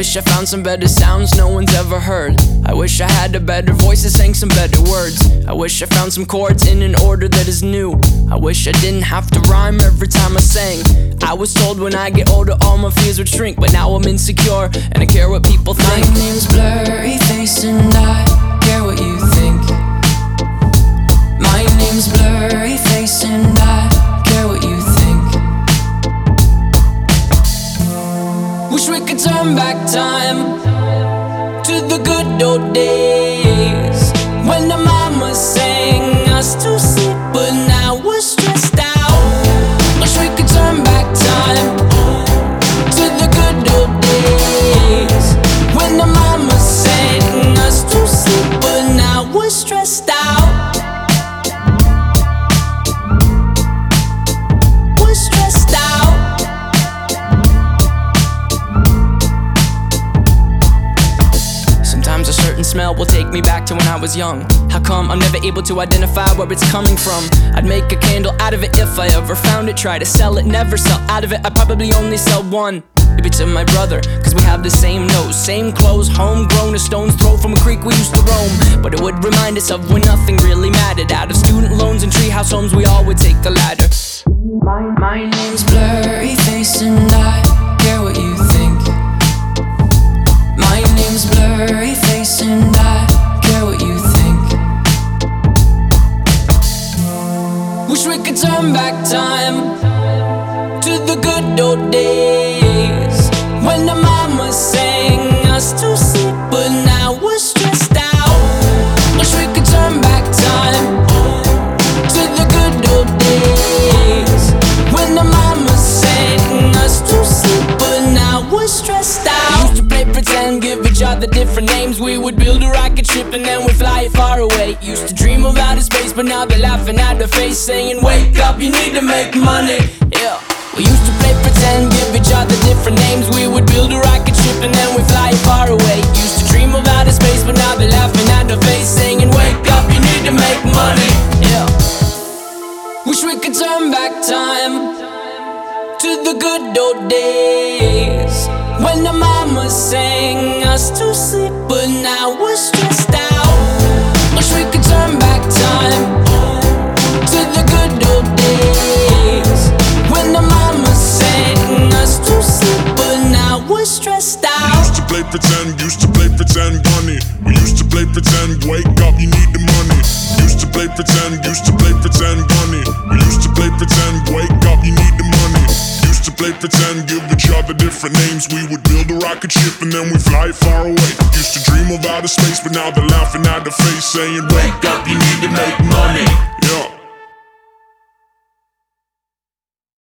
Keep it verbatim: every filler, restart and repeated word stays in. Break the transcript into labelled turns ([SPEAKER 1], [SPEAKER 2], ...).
[SPEAKER 1] wish I found some better sounds no one's ever heard. I wish I had a better voice that sang some better words. I wish I found some chords in an order that is new. I wish I didn't have to rhyme every time I sang. I was told when I get older all my fears would shrink, but now I'm insecure and I care what people think.
[SPEAKER 2] My name's Blurryface and I care what you think. My name's Blurryface and I care what you think. Wish we could turn back time to the good old days when the mama sang us to sleep, but now we're stressed out. Wish we could turn back time to the good old days when the mama sang us to sleep, but now we're stressed out. We're stressed out. Sometimes a certain smell will take me back to when I was young. How come I'm never able to identify where it's coming from? I'd make a candle out of it if I ever found it. Try to sell it, never sell out of it. I'd probably only sell one. Maybe to my brother, cause we have the same nose, same clothes, homegrown, a stone's throw from a creek we used to roam. But it would remind us of when nothing really mattered. Out of student loans and treehouse homes, we all would take the ladder. My, my name's Blurryface and I care what you think. My name's Blurryface and I care what you think. Wish we could turn back time to the good old days when the mama sang us to sleep, but now we're stressed out. Wish we could turn back time to the good old days when the mama sang us to sleep, but now we're stressed out. We used to play pretend, give each other different names. We would build a rocket ship and then we'd fly it far away. Used to dream of outer space, but now they're laughing at the face, saying wake up, you need to make money. Yeah. We used to play pretend, give each other different names. We would build a rocket ship and then we'd fly it far away. Used to dream of outer space, but now they're laughing at the face, saying wake up, you need to make money. Yeah. Wish we could turn back time to the good old days when the mama sang us to sleep, but now we're stressed out. Wish we could turn back time to the good old days when the mama sang us to sleep, but now we're stressed out.
[SPEAKER 3] We used to play pretend, used to play pretend bunny. We used to play pretend, wake up, you need the money. Used to play pretend, used to play pretend bunny. We used to play pretend, wake up, you need the money. Used to play pretend, give each other different names. We would build a rocket ship and then we fly it far away. Used to dream of outer space, but now they're laughing at the face, saying wake up, you need to make money.